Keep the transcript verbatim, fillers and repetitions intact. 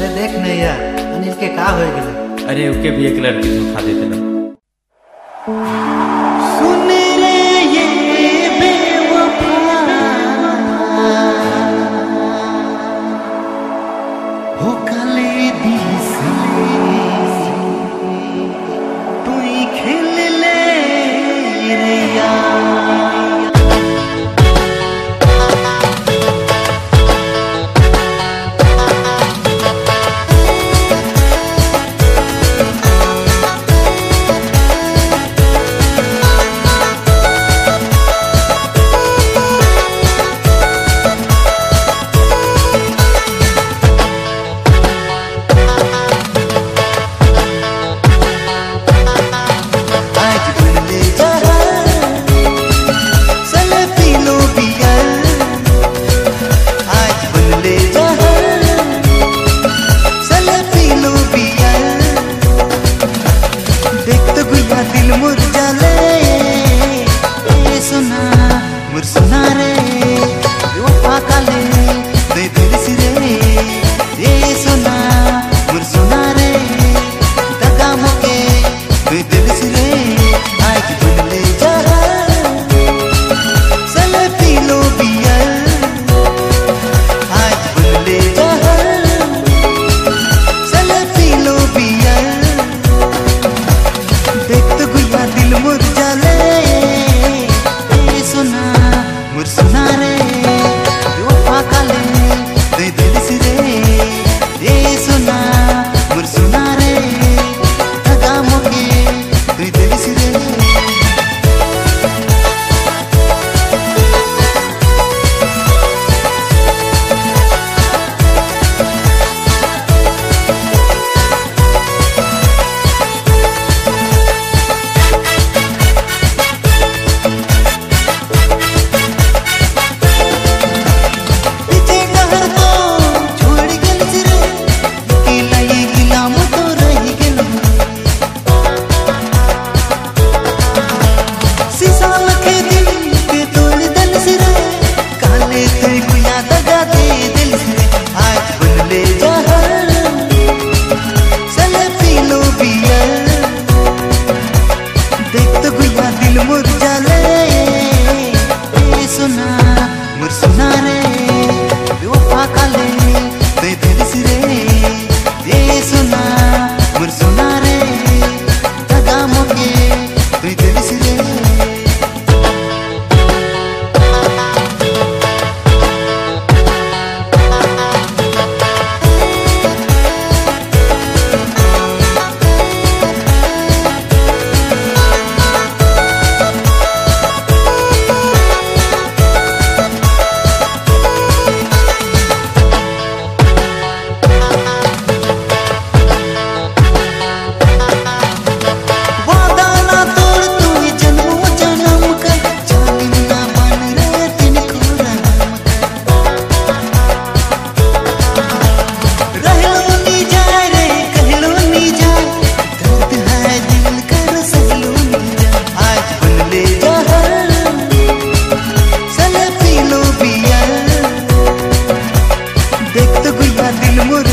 अरे देख नहीं यार, अनिल के का हो गए। अरे उके भी एक लड़की धोखा देते ना। सुन रे ये बेवफा, हो काले दिस तू ही खेल ले रे यार। दिल मुरझाले ए सुना मुर सुना रे वफा काले दे दिल सिरे ए सुना मुर सुना रे दगा मोके दे दिल सिरे आज बदले जा सले पीलो बियर आज बदले जा सले पीलो बियर देख तो गुया दिल मुरझाले ए सुना मुर सुना रे वफा काले दे दिल सिरे ए सुना मुर सुना रे दगा मोके दे दिल सिरे। दिल मुरझाले ए सुना मुर सुना रे वफा काले दे दिल सिरे ए सुना मुर सुना रे दगा मोके दे दिल सिरे। दिल मुर